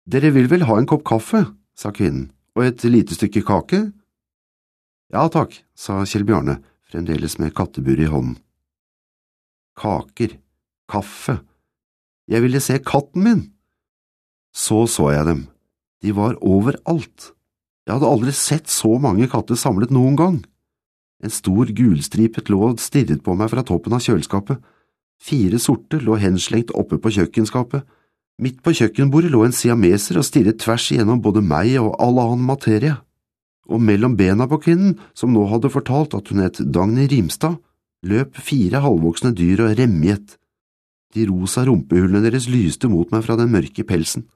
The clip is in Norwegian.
Dere vil vel ha en kopp kaffe, sa kvinnen, og et lite stykke kake? Ja takk, sa Kjell Bjarne, fremdeles med katteburet i hånden. Kaker, kaffe, jeg ville se katten min. Så jeg dem. De var overalt. Jeg hadde aldri sett så mange katter samlet noen gang. En stor gulstripet lå og stirret på meg fra toppen av kjøleskapet. 4 sorte lå henslengt oppe på kjøkkenskapet. Midt på kjøkkenbordet lå en siameser og stirret tvers igjennom både meg og all annen materie. Og mellom bena på kvinnen, som nå hadde fortalt at hun het Dagny Rimstad, løp 4 halvvoksne dyr og remjet. De rosa rumpehullene deres lyste mot meg fra den mørke pelsen.